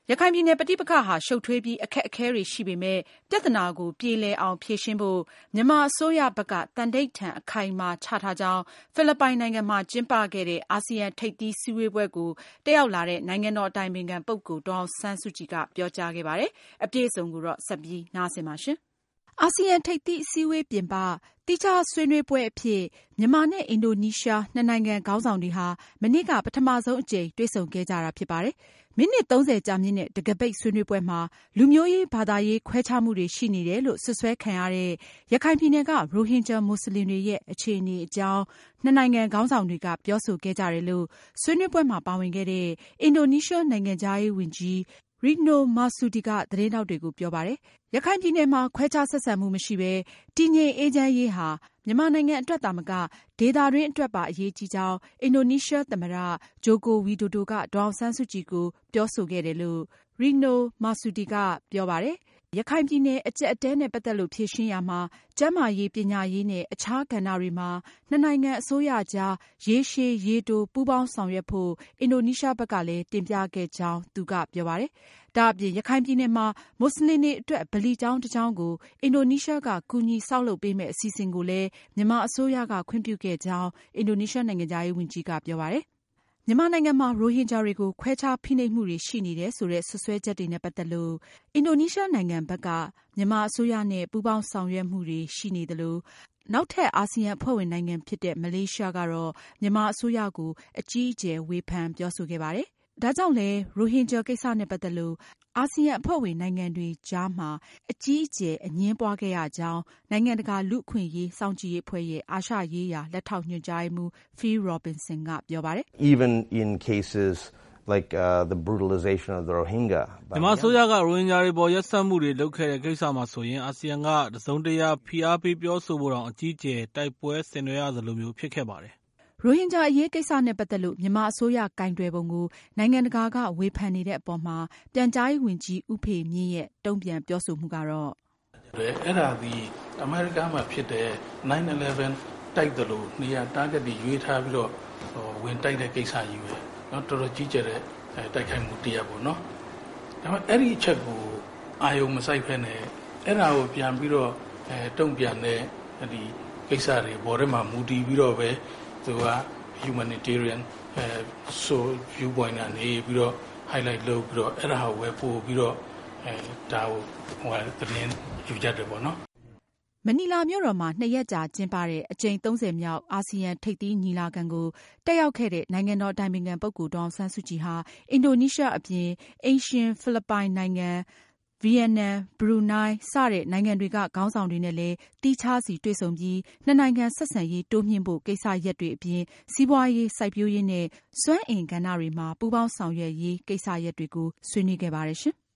ရခိုင်ပြည်နယ်ပဋိပက္ခဟာရှုပ်ထွေးပြီးအခက်အခဲတွေရှိပေမဲ့ပြဿနာကိုပြေလည်အောင်ဖြေရှင်းဖို့မြန်မာအစိုးရဘက်ကသန္နိဋ္ဌာန်အခိုင်အမာချထားကြောင်းဖိလစ်ပိုင်နိုင်ငံမှာကျင်းပခဲ့တဲ့အာဆီယံထိပ်သီးစည်းဝေးပွဲကိုတက်ရောက်လာတဲ့နိုင်ငံတော်အတိုင်ပင်ခံပုဂ္ဂိုလ်ဒေါ်အောင်ဆန်းစုကြည်ကပြောကြားခဲ့ပါတယ်။အပြည့်အစုံကိုတော့ဆက်ပြီးနားဆင်ပါရှင်။အာဆီယံထိပ်သီးအစည်းအဝေးပြင်ပသီးခြားဆွေးနွေးပွဲအဖြစ်မြန်မာနဲ့အင်ဒိုနီးရှားနှစ်နိုင်ငံခေါင်းဆောင်တွေဟာမနေ့ကပထမဆုံးအကြိမ်တွေ့ဆုံခဲ့ကြတာဖြစ်ပါတယ်။မိနစ် 30 ကြာမြင့်တဲ့တံခါးပိတ်ဆွေးနွေးပွဲမှာလူမျိုးရေးဘာသာရေးခွဲခြားမှုတွေရှိနေတယ်လို့စွပ်စွဲခံရတဲ့ရခိုင်ပြည်နယ်ကရိုဟင်ဂျာမွတ်စလင်တွေရဲ့အခြေအနေအကြောင်းနှစ်နိုင်ငံခေါင်းဆောင်တွေကပြောဆိုခဲ့ကြတယ်လို့ဆွေးနွေးပွဲမှာပါဝင်ခဲ့တဲ့အင်ဒိုနီးရှားနိုင်ငံခြားရေးဝန်ကြီးRetno Marsudi ကသတင်းထောက်တွေကိုပြောပါတယ်။ရခိုင်ပြည်နယ်မှာခွဲခြားဆက်ဆံမှုမရှိဘဲတည်ငြိမ်အေးချမ်းရေးဟာမြန်မာနိုင်ငံအတွက်သာမကဒေသတွင်းအတွက်ပါအရေးကြီးကြောင်းအင်ဒိုနီးရှားသမ္မတဂျိုကိုဝီဒိုဒိုကဒေါ်အောင်ဆန်းစုကြည်ကိုပြောဆိုခဲ့တယ်လို့Retno Marsudi ကပြောပါတယ်။ရခိုင်ပြည်နယ်အကျပ်အတည်းနဲ့ပတ်သက်လို့ဖြေရှင်းရာမှာကျန်းမာရေးပညာရေးနဲ့အခြားကဏ္ဍတွေမှာနှစ်နိုင်ငံအစိုးရကြားရေရှည်ရေတိုပူးပေါင်းဆောင်ရွက်ဖို့အင်ဒိုနီးရှားဘက်ကလည်းတင်ပြခဲ့ကြောင်းသူကပြောပါတယ်။ဒါအပြင်ရခိုင်ပြည်နယ်မှာမွတ်စလင်တွေအတွက်ဗလီကျောင်းတစ်ကျောင်းကိုအင်ဒိုနီးရှားကကူညီဆောက်လုပ်ပေးမယ့်အစီအစဉ်ကိုလည်းမြန်မာအစိုးရကခွင့်ပြုခဲ့ကြောင်းအင်ဒိုနီးရှားနိုင်ငံခြားရေးဝန်ကြီးကပြောပါတယ်။မြန်မာနိုင်ငံမှာရိုဟင်ဂျာတွေကိုခွဲခြားဖိနှိပ်မှုတွေရှိနေတယ်ဆိုတဲ့စွပ်စွဲချက်တွေနဲ့ပတ်သက်လို့အင်ဒိုနီးရှားနိုင်ငံဘက်ကမြန်မာအစိုးရနဲ့ပူးပေါင်းဆောင်ရွက်မှုတွေရှိနေသလိုနောက်ထပ်အာဆီယံအဖွဲ့ဝင်နိုင်ငံဖြစ်တဲ့မလေးရှားကတော့မြန်မာအစိုးရကိုအကြီးအကျယ်ဝေဖန်ပြောဆိုခဲ့ပါတယ်။ဒါကြောင့်လည်းရိုဟင်ဂျာကိစ္စနဲ့ပတ်သက်လို့အာဆီယံအဖွဲ့ဝင်နိုင်ငံတွေကြားမှာအကြီးအကျယ်အငြင်းပွားခဲ့ရကြောင်းနိုင်ငံတကာလူ့အခွင့်အရေးစောင့်ကြည့်ရေးအဖွဲ့ရဲ့အာရှရေးရာလက်ထောက်ညွှန်ကြားရေးမှူး Phil Robertson ကပြောပါတယ်။ Even in cases like the brutalization of the Rohingya မြန်မာအစိုးရကရိုဟင်ဂျာတွေပေါ်ရက်စက်မှုတွေလုပ်ခဲ့တဲ့ကိစ္စမှာဆိုရင်အာဆီယံကတစုံတရာဖိအားပေးပြောဆိုဖို့တောင်အကြီးအကျယ်တိုက်ပွဲဆင်နွှဲရသလိုမျိုးဖြစ်ခဲ့ပါတယ်။ရိုဟင်ဂျာအရေးကိစ္စနဲ့ပတ်သက်လို့မြန်မာအစိုးရကိုင်တွယ်ပုံကိုနိုင်ငံတကာကဝေဖန်နေတဲ့အပေါ်မှာပြန်ကြားရေးဝန်ကြီးဦးဖေမြင့်ရဲ့တုံ့ပြန်ပြောဆိုမှုကတော့အဲ့ဒါဒီအမေရိကန်မှာဖြစ်တဲ့ 9/11 တိုက်တယ်လို့နေရာ target တွေရွေးထားပြီးတော့ဝင်တိုက်တဲ့ကိစ္စကြီးပဲเนาะတော်တော်ကြီးကျယ်တဲ့တိုက်ခိုက်မှုတရားပေါ့เนาะဒါပေမဲ့အဲ့ဒီအချက်ကိုအာယုံမဆိုင်ဖက်နဲ့အဲ့ဒါကိုပြန်ပြီးတော့တုံ့ပြန်တဲ့ဒီကိစ္စတွေပေါ်ထဲမှာမူတည်ပြီးတော့ပဲသူက humanitarian viewpoint ကနေပြီးတော့ highlight လုပ်ပြီးတော့အဲ့ဒါကိုပဲပို့ပြီးတော့ဒါကိုသတင်းယူကြတယ်ပေါ့နော်မနီလာမြို့တော်မှာ2 ရက်ကြာကျင်းပတဲ့အကြိမ်30မြောက်အာဆီယံထိပ်သီးညီလာခံကိုတက်ရောက်ခဲ့တဲ့နိုင်ငံတော်အတိုင်ပင်ခံပုဂ္ဂိုလ်ဒေါ်အောင်ဆန်းစုကြည်ဟာအင်ဒိုနီးရှားအပြင်အိမ်ရှင်ဖိလစ်ပိုင်နိုင်ငံဗီယက်နမ်ဘရူနိုင်းစတဲ့နိုင်ငံတွေကခေါင်းဆောင်တွေနဲ့လည်းသီးခြားစီတွေ့ဆုံပြီးနှစ်နိုင်ငံဆက်ဆံရေးတိုးမြှင့်ဖို့ကိစ္စရပ်တွေအပြင်စီးပွားရေးစိုက်ပျိုးရေးနဲ့စွမ်းအင်ကဏ္ဍတွေမှာပူးပေါင်းဆောင်ရွက်ရေးကိစ္စရပ်တွေကိုဆွေးနွေးခဲ့ပါတယ်ရှင်။